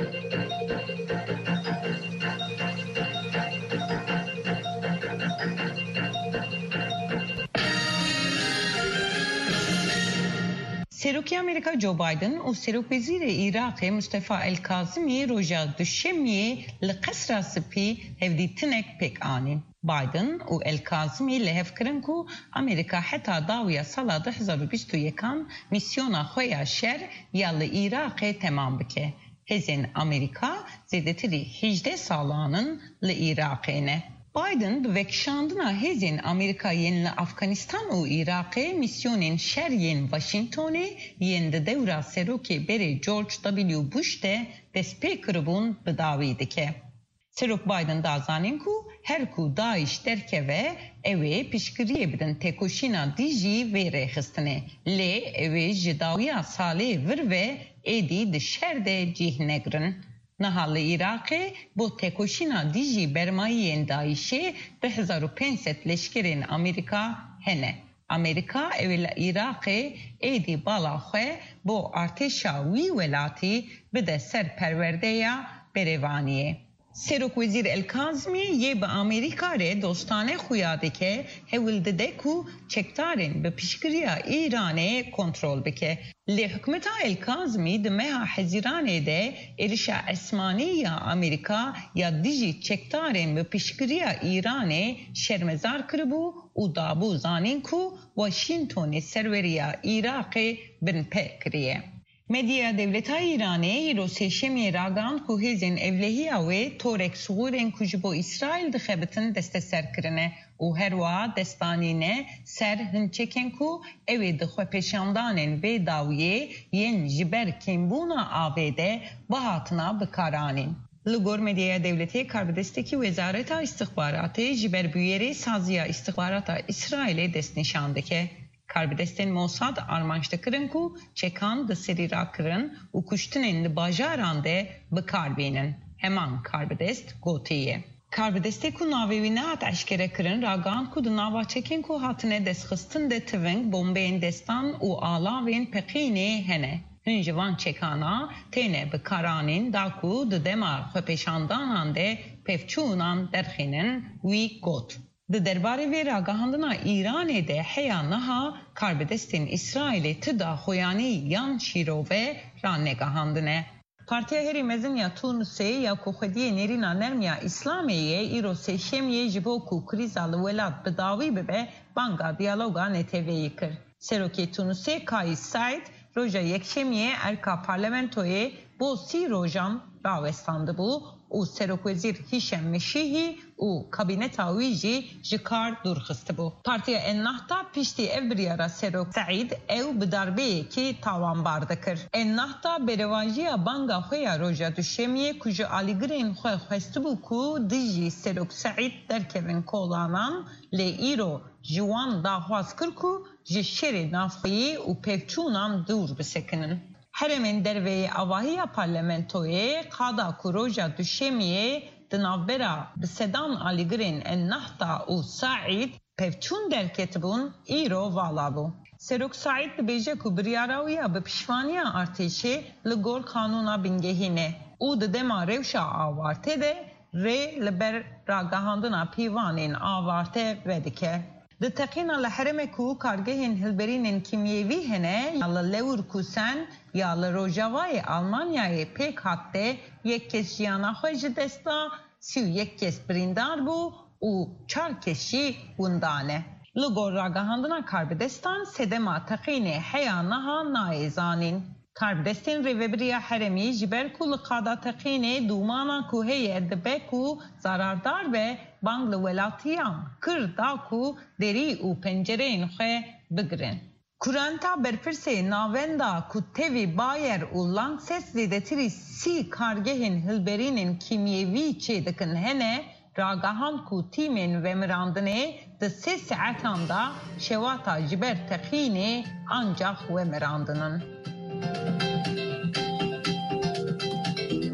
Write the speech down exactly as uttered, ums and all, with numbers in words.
سروکی آمریکا جو بایدن و سروک وزیر عراق مصطفى الکاظمی روژا دوشمیه لقصر سپی هفدی تنک پیک آنین. بایدن و الکاظمی لحف کرن کو امریکا حتی داویا سال دو هزار و بیست و یکم میسیونا خویا شر یا لعراق تمام بکه. هزین امریکا زیدتری هجده سالانın لعراقینه. Biden bi vekşandina hêzên Amerîkayên li Afganistan û Iraqê misyonên şer yên Washingtonê yên di dewra serokê berê George W. Bush de destpê kiribûn bi dawî dike. Serok Biden da zanîn ku her ku Daesh derkeve ew ê piştgiriyê bidin têkoşîna dijî vê rêxistinê. Lê ew ê ji dawiya salê vir ve êdî di şer de cih negirin. Niha li Iraqê bo têkoşîna dijî bermayiyên Daişê di hezar û pênc sed leşkerên Amerîka hene. Amerîka ew ê li Iraqê êdî bala xwe bo artêşa wî welatî bide ser perwerdeya berêvaniyê. Serok Wezîr Elkazmî yê bi Amerîka re dostane xuya dike hewil dide ku çekdarên bi piştgiriya Îranê kontrol bike. Lê hikûmeta Elkazmî di meha Hezîranê de êrişa esmanî ya Amerîka ya dijî çekdarên bi piştgiriya Îranê şermezar kiribû û dabû zanîn ku Washingtonê serweriya Iraqê binpê kiriye. Medya devleta Îranê îro sêşemiyê ragihand ku hêzên evlehiya wê torek sığûrên ku ji bo İsraîl dixebitin desteserkirine û her wiha destanîne ser hinçekên ku ew ê di xwepêşandanên vê dawiyê yên ji ber kêmbûna avê de bihatina bikaranîn. Li gor medyaya devletê karbidestekî Wezareta İstixbaratê ji ber bûyerê saziya İstixbarata İsraîlê dest nîşan dike. Karbidestên Mossad armanc dikirin ku çekan di serî rakirin û kuştinên li bajaran de bikarbînin. Heman karbidest gotiye. Karbidestê ku navê wî nehat eşkere kirin ragihand ku di navaçekên ku hatine destxistin de tiving bombeyên destan û alavên peqînê hene. Hin ji van çekana têne bikaranîn da ku di dema xwepêşandanan de pevçûnan derxînin wî got. Di derbarê vê ragihandina Îranê de heya niha karbidestên İsraîlê tida xoyanî yan şîrove ranegihandine. Partiya Herî Mezin ya Tunusê ya ku xwediyê nêrîna nermiya İslamiyê îro sêşemiyê ji bo ku krîza li welat bi dawî bibe banga diyaloga neteweyî kir. Serokê Tunusê Kais Said roja yekşemiyê erka parlamentoyê bo sî rojan rawestandibû û Serokwezîr Hişem Meşîhî û kabineta wî jî ji kar dûrxistibû. Partiya Ennahda piştî ev biryara Serok Said ew bi darbeyekî tawanbar dikir. Ennahda berêvajiya banga xwe ya roja duşemiyê ku ji alîgirên xwe xwestibû ku dijî Serok Said derkevin kolanan lê îro ji wan daxwaz kir ku ji şerê navxweyî û pevçûnan dûr bisekinin. Heremên derveyê avahiya parlamentoyê qada ku roja duşemiyê di navbera bi sedan alîgirên Ennahda û Said pevçûn derketibûn îro vala bû. Serok Said dibêje ku biryara wî ya bi piştvaniya artêşê li gor kanûna bingehîne û di dema rewşa awartê de rê li ber ragihandina pîvanên awarte vedike. Di teqîna li herêmê ku kargehên hilberînên kimyevî hene ya li Leverkusen ya li Rojavayê Almanyayê pêk hat de yek kes jiyana xwe ji desta sî û yek kes birîndar bû û çar kes jî windane. Li gor ragihandina karbidestan sedema teqînê heya niha nayê zanîn. Karbidestên rêveberiya herêmî ji ber ku li qada teqînê dûmana ku heye dibe ku zarardar be bang li welatiyan kir da ku derî û pencereyên xwe bigirin. Kuranta berpirsê navenda ku tevî Bayer û Lanxess zêdetirî sî kargehên hilberînên kimyevî çê dikin hene ragihand ku tîmên vemirandinê di sê saetan da şewata ji ber teqînê ancak vemirandinin.